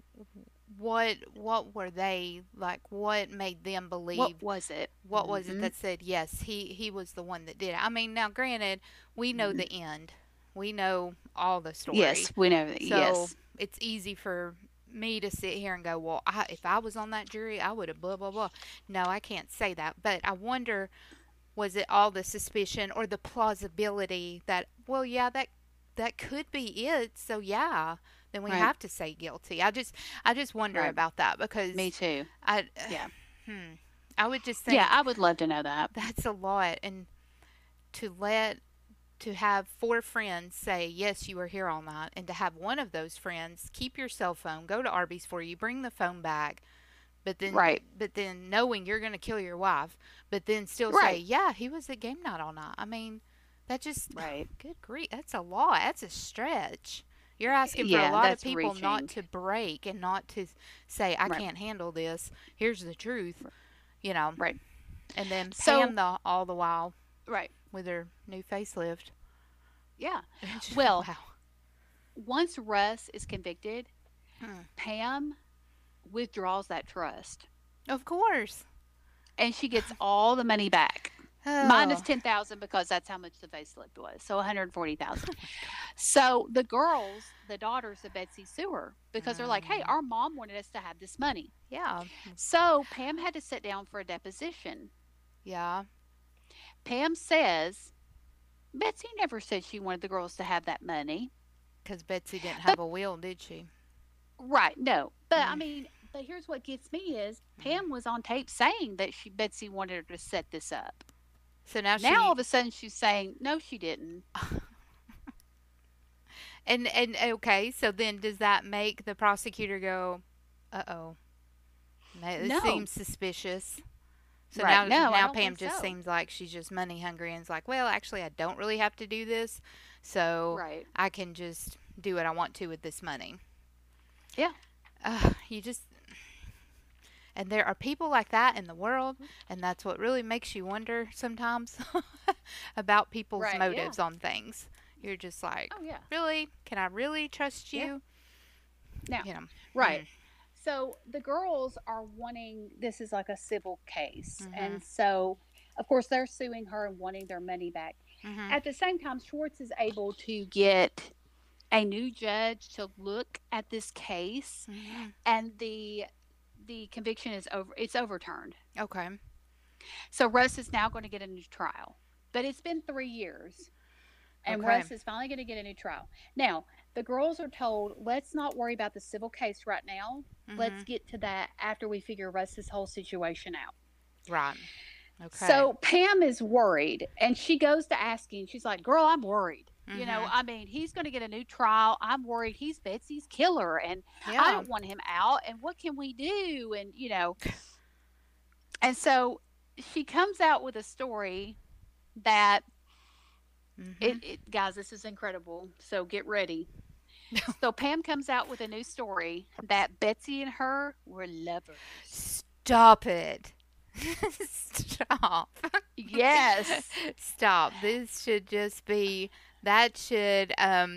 What were they like? What made them What believe? was it? What was it Hmm. that said yes? He was the one that did it. I mean, now granted, we know Hmm. the end. We know all the story, Yes, we know that. so Yes. it's easy for me to sit here and go, well, if I was on that jury, I would have blah blah blah. No, I can't say that. But I wonder, was it all the suspicion or the plausibility that, well, yeah, that could be it. So yeah, then we Right, have to say guilty. I just wonder right. about that Me because too. I Yeah. hmm, I would just Yeah, think I would love to know that. that's a lot, and to let to have four friends say yes, you were here all night, and to have one of those friends keep your cell phone, go to Arby's for you, bring the phone back, but then Right. knowing you're going to kill your wife, but then still say, Right. yeah, he was at game night all night. I mean, that just Right. good grief, that's a lot. That's a stretch. You're asking for a Yeah, lot of that's people not reaching. to break and not to say, I Right. can't handle this. Here's the truth, you know. Right. And then Pam So, all the while right. with her new facelift. Yeah. Just- Well, wow. once Russ is convicted, Hmm. Pam withdraws that trust Of course. and she gets all the money back. Minus Oh. 10,000 because that's how much the facelift was. So 140,000. So the girls, the daughters of Betsy sue her because they're like, "Hey, Mm, our mom wanted us to have this money." yeah. So Pam had to sit down for a deposition. Yeah. Pam says Betsy never said she wanted the girls to have that money. Because Betsy didn't But have a will, did she? right, no. But I Mm, mean, but here's what gets me is mm. Pam was on tape saying that Betsy wanted her to set this up. So now Now all she of a sudden she's saying no, she didn't. and okay, so then does that make the prosecutor go, "Uh-oh, this No, seems suspicious." So right? No, I now don't Pam think just so. seems like she's just money hungry and is like, "Well, actually I don't really have to do this, so Right? I can just do what I want to with this money." Yeah. You just and there are people like that in the world, and that's what really makes you wonder sometimes about people's Right. Yeah. motives on things. You're just like, Oh yeah. really? Can I really trust Yeah. you? Now, You know. right. Mm. So the girls are wanting, this is like a civil case. Mhm. And so, of course, they're suing her and wanting their money back. Mhm. At the same time, Schwartz is able to get a new judge to look at this case, Mhm. and the conviction is over, it's overturned. Okay. So Russ is now going to get a new trial. But it's been 3 years, and Okay. Russ is finally going to get a new trial. Now, the girls are told, let's not worry about the civil case right now. Let's Mhm. get to that after we figure Russ's whole situation out. Right. Okay. So Pam is worried, and she goes to asking, she's like, girl, I'm worried. Mhm. I mean, he's going to get a new trial. I'm worried he's Betsy's killer, and I Yeah. don't want him out. And what can we do? And so she comes out with a story that Mhm. guys, this is incredible. So get ready. So Pam comes out with a new story that Betsy and her were lovers. Stop it. Stop. Yes. Stop. This should just be that should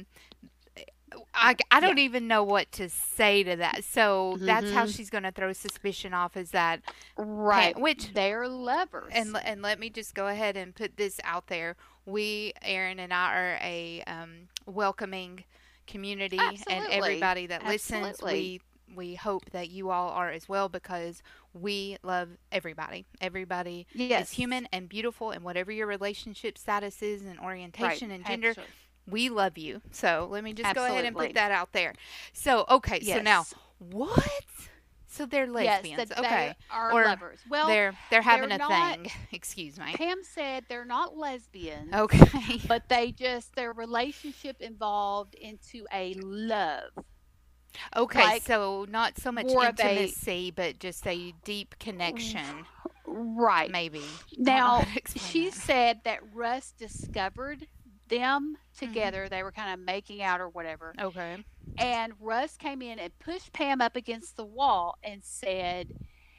I Yeah. don't even know what to say to that. So that's how Mm-hmm. she's going to throw suspicion off is that Right. which They're lovers. and let me just go ahead and put this out there. We, Aaron and I, are a welcoming community, and Absolutely. everybody that listens, Absolutely. we hope that you all are as well because we love everybody. Everybody is Yes. human and beautiful, and whatever your relationship status is and Right. orientation and gender, Actually. we love you. So let me just go ahead and put Absolutely. that out there. So okay, so now Yes. what? So they're Yes, lesbians, that they okay? are Or lovers. Well, they're they're having a not, thing. Excuse me. Pam said they're not lesbians, Okay. but they just, their relationship evolved into a love. Okay, Like so not so much more of a, intimacy, but just a deep connection, right. maybe. I don't know how Now, to explain she that. said that Russ discovered them Mhm. together. They were kind of making out or whatever. Okay. And Russ came in and pushed Pam up against the wall and said,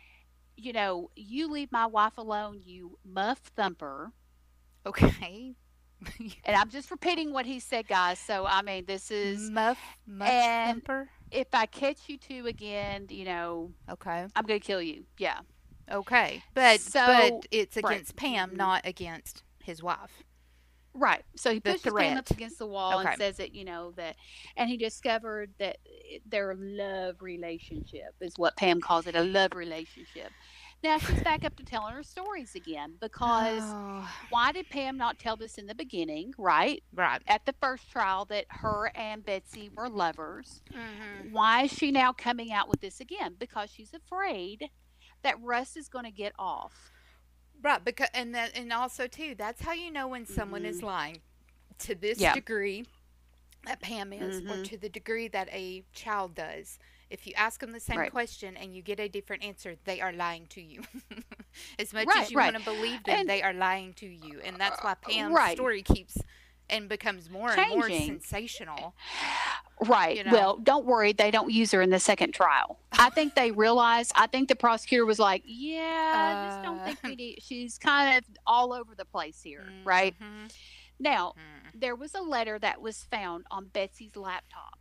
you leave my wife alone, you muff thumper. Okay. And I'm just repeating what he said, guys. So, I mean, this is, Muff and thumper. if I catch you two again, Okay. I'm going to kill you. Yeah. Okay. But So, it's right. against Pam, Hmm. not against his wife. Right. So he The pushes Pam up threat. against the wall and Okay. says that, and he discovered that their love relationship is what Pam calls it, a love relationship. Now she's back up to telling her stories again because Oh, why did Pam not tell this in the beginning, right? right. At the first trial that her and Betsy were lovers. Mhm. Why is she now coming out with this again? Because she's afraid that Russ is going to get off. Right, because and also too, that's how you know when someone is Hmm. lying to this Yeah. degree that Pam is, or Hmm. to the degree that a child does. If you ask them the same Right. question and you get a different answer, they are lying to you. As much Right. as you Right. want to believe them, And they are lying to you. And that's why Pam's right. story keeps and becomes more and more Changing. sensational, Right. you know. Well, don't worry. They don't use her in the second trial. I think the prosecutor was like, yeah, I just don't Uh, think we need, she's kind of all over the place here. Right. mhm. Now, Mm. there was a letter that was found on Betsy's laptop,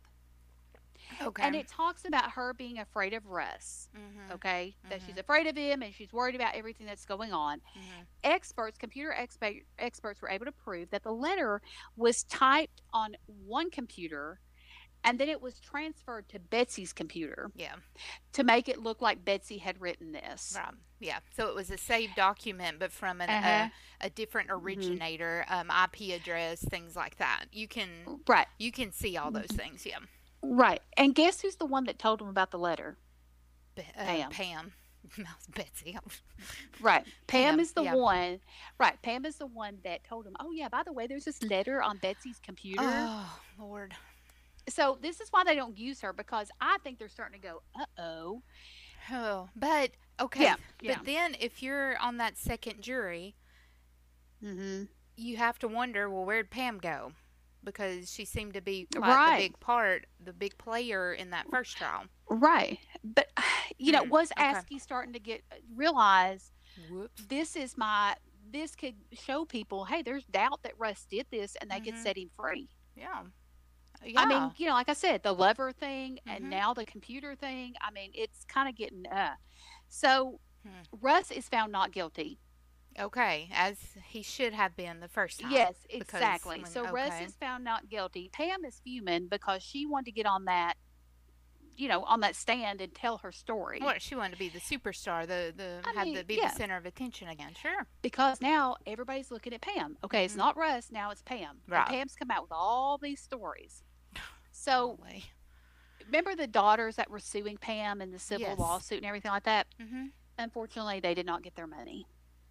and Okay. it talks about her being afraid of Russ. Mhm. Okay. That she's Mhm. afraid of him and she's worried about everything that's going on. Mhm. Experts were able to prove that the letter was typed on one computer and then it was transferred to Betsy's computer Yeah. to make it look like Betsy had written this. Right. Yeah. So it was a saved document, but from Uh huh. a different Hmm. originator, IP address, things like that. Right. You can see all those things. Yeah. Right. And guess who's the one that told him about the letter? Pam. Pam, Betsy, Right. Pam Pam. is the Yeah. one. Right. Pam is the one that told him, oh, yeah, by the way, there's this letter on Betsy's computer. Oh Lord. So this is why they don't use her because I think they're starting to go, uh oh. Oh, but okay. Yeah. Yeah. But then if you're on that second jury, Hmm. you have to wonder, well, where'd Pam go? Because she seemed to be quite the Right. big part, the big player in that first trial. Right. But, Hmm. was Okay. Askey starting to realize Whoops. this is my this could show people, hey, there's doubt that Russ did this, and they could Mhm. set him free. Yeah. I mean, Yeah. like I said, the lever thing and Mhm. now the computer thing. I mean, it's kind of getting. So Hmm. Russ is found not guilty. Okay, as he should have been the first time Yes, because exactly. when So Russ okay. is found not guilty. Pam is fuming because she wanted to get on that, on that stand and tell her story. Well, she wanted to be the superstar, the I have mean, the be the yeah, center of attention again. Sure. because now everybody's looking at Pam. Okay, it's Mhm. not Russ, now it's Pam. And Right. Pam's come out with all these stories. So Golly. remember the daughters that were suing Pam in the civil Yes. lawsuit and everything like that? Mhm. Unfortunately, they did not get their money.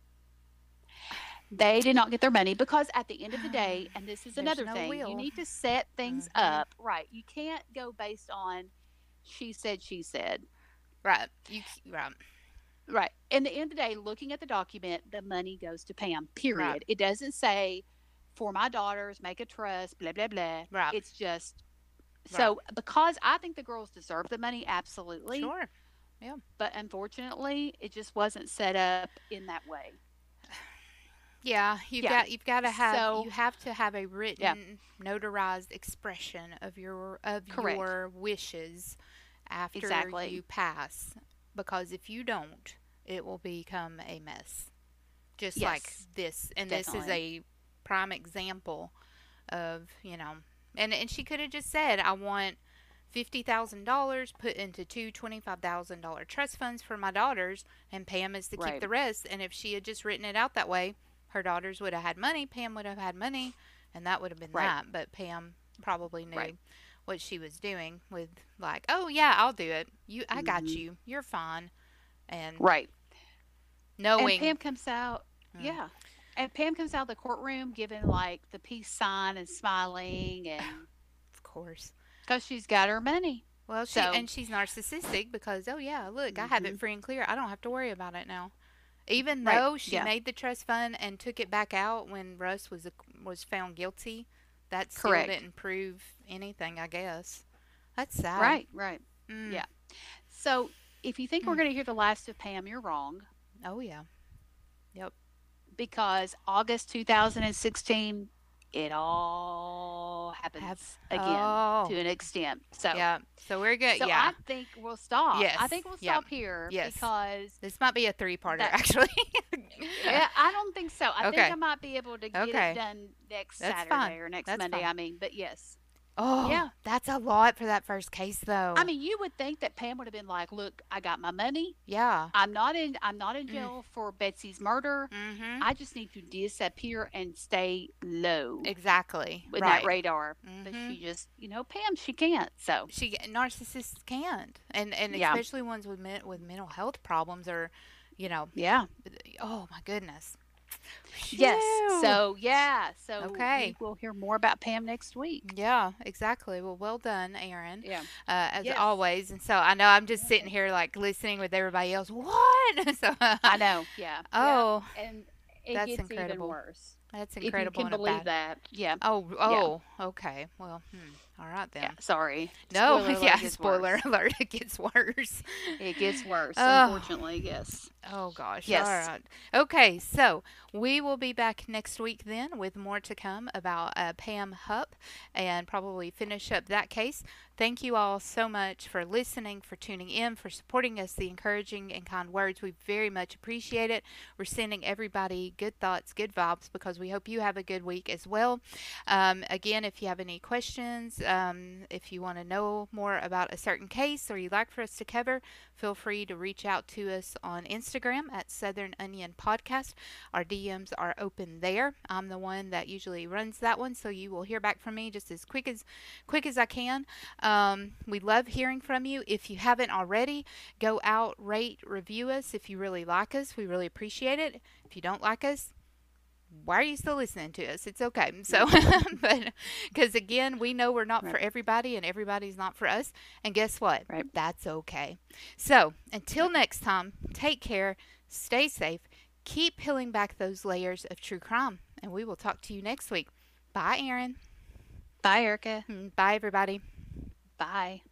They did not get their money because at the end of the day, and this is There's another no thing, you will. need to set things Mhm. up right. You can't go based on she said, she said. Right. Right. Right. In the end of the day, looking at the document, the money goes to Pam, Right. period. It doesn't say for my daughters, make a trust, blah, blah, blah. Right. It's just Right. so because I think the girls deserve the money, absolutely. Sure. Yeah. But unfortunately, it just wasn't set up in that way. Yeah, Yeah. you've got to have So, you have to have a yeah, written, notarized expression of correct. your wishes after Exactly. you pass, because if you don't, it will become a mess. Just like Yes, this, and this is definitely. a prime example of, and she could have just said, I want $50,000 put into two $25,000 trust funds for my daughters, and Pam is to keep Right. the rest. And if she had just written it out that way, her daughters would have had money, Pam would have had money, and that would have been Right. that. But Pam probably Right. knew what she was doing with, like, oh yeah, I'll do it. I got Hmm. you. You're fine. And Right. And knowing, Pam comes out, mm, yeah. And Pam comes out of the courtroom giving like the peace sign and smiling, and of course. because she's got her money. Well, So, she's narcissistic because, oh yeah, look, I have hmm, it free and clear. I don't have to worry about it now. Even right. though she Yeah. made the trust fund and took it back out when Russ was found guilty, that still Correct. didn't prove anything, I guess. That's sad. Right. Right. Mm. Yeah. So, if you think we're Mm. going to hear the last of Pam, you're wrong Oh yeah. Yep. because August 2016, it all Have happens again oh to an extent. So, yeah. So we're good. so I Yeah. think we'll stop. I Yes. think we'll Yeah. stop here Yes. because This might be a three-parter that actually. yeah, I don't think so. I think Okay. I might be able to get it Okay. done next That's Saturday fine. or next That's Monday. fine. I mean, but yes. Oh, Yeah. that's a lot for that first case I though. mean, you would think that Pam would have been like, "Look, I got my money. Yeah. I'm not in Mm. jail for Betsy's murder. Mhm. I just need to disappear and stay low Exactly. with that Right. radar." But Mhm. she just, Pam, she can't. So, Narcissists can't, and yeah. especially ones with with mental health problems, or you know Yeah. oh my goodness. Yes. Phew. So, yeah. So, we Okay. will hear more about Pam next week. Yeah, exactly. Well done, Aaron, Yeah. as Yes. always. And so I know I'm just sitting here like listening with everybody else. What? So I know. Yeah. Yeah. oh, And it that's gets even incredible. worse. That's If you incredible can in a believe bad. that. Yeah. Yeah. Okay. Well, all right Yeah. then. Sorry. No, Spoiler alert, yeah. it gets Spoiler worse. alert. It gets worse. It gets worse, Oh, unfortunately. Yes. oh gosh. All Yes. right. Okay. So we will be back next week then with more to come about Pam Hupp, and probably finish up that case. Thank you all so much for listening, for tuning in, for supporting us, the encouraging and kind words. We very much appreciate it. We're sending everybody good thoughts, good vibes, because we hope you have a good week as well. Again, if you have any questions, if you want to know more about a certain case or you'd like for us to cover, feel free to reach out to us on Instagram at Southern Onion Podcast. Our DMs are open there. I'm the one that usually runs that one, so you will hear back from me just as quick as I can. We love hearing from you. If you haven't already, go out, rate, review us. If you really like us, we really appreciate it. If you don't like us, why are you still listening to us? It's okay. So, but because again, we know we're not for Right. everybody and everybody's not for us. And guess what? Right. That's okay. So, until next time, take care, stay safe, keep peeling back those layers of true crime, and we will talk to you next week. Bye, Aaron. Bye, Erica. Bye, everybody. Bye.